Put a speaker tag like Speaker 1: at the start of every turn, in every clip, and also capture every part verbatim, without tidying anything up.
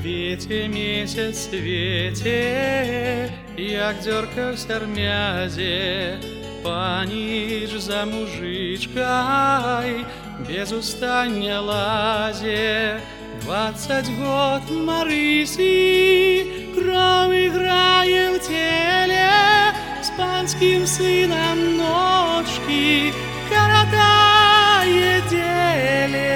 Speaker 1: Свеце месяц свеце, як дзёрка ў сярмязе, паніч за мужычкай без устання лазе. Двадцать год Марысі кроў іграе ў целе, з панскім сынам ночкі каратае дзеле.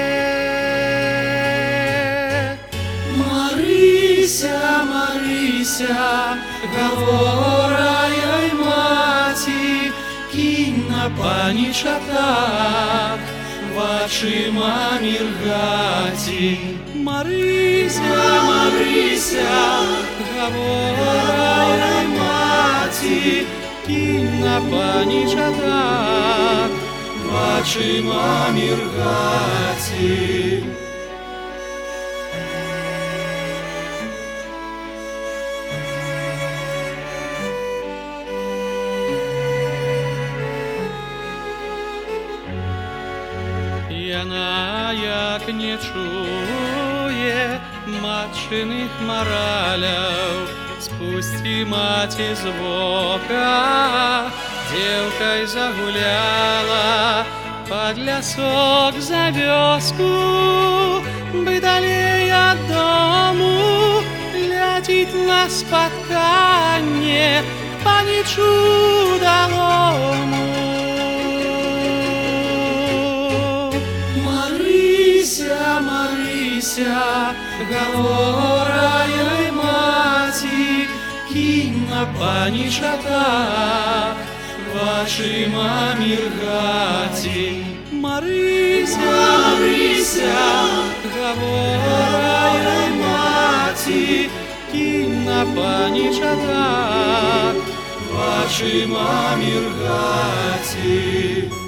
Speaker 1: Марыся, Марыся, гавора ёй маці, кінь на паніча так, вачыма міргаці. Марыся, Марыся, гавора ёй маці, кінь на паніча так, вачыма міргаці. Яна як не чуе матчыных мараляў, спусці маці з вока, дзеўкай загуляла пад лясок за вёску, бы далей ад дому ляціць на спатканне к панічу далому. Марыся, Марыся, гавора ёй маці, кінь на паніча так, вачыма міргаці. Марыся, Марыся, гавора ёй маці, кінь на паніча так, вачыма міргаці.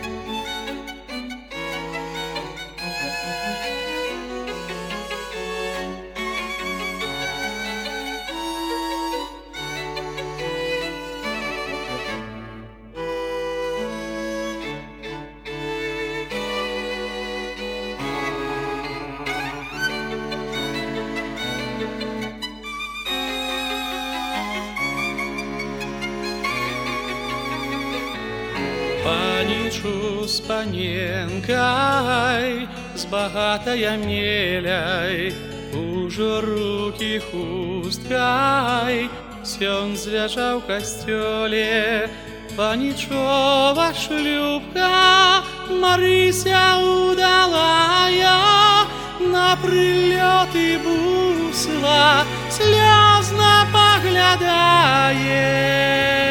Speaker 1: Панічу з паненкай, з багатая меляй, ужо рукі хусткай, сён звяжаў касцёле. Панічова шлюбка, Марыся удалая, на прылёты бусла слёзна паглядае.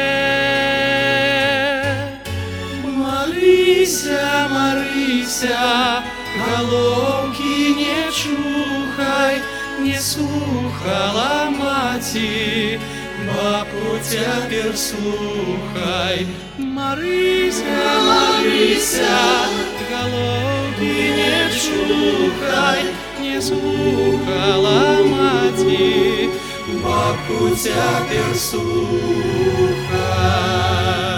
Speaker 1: Марыся, Марыся, галоўкі не чухай, не слухала маці, бабку цяпер слухай. Марыся, Марыся, галоўкі не чухай, не слухала маці, бабку цяпер слухай.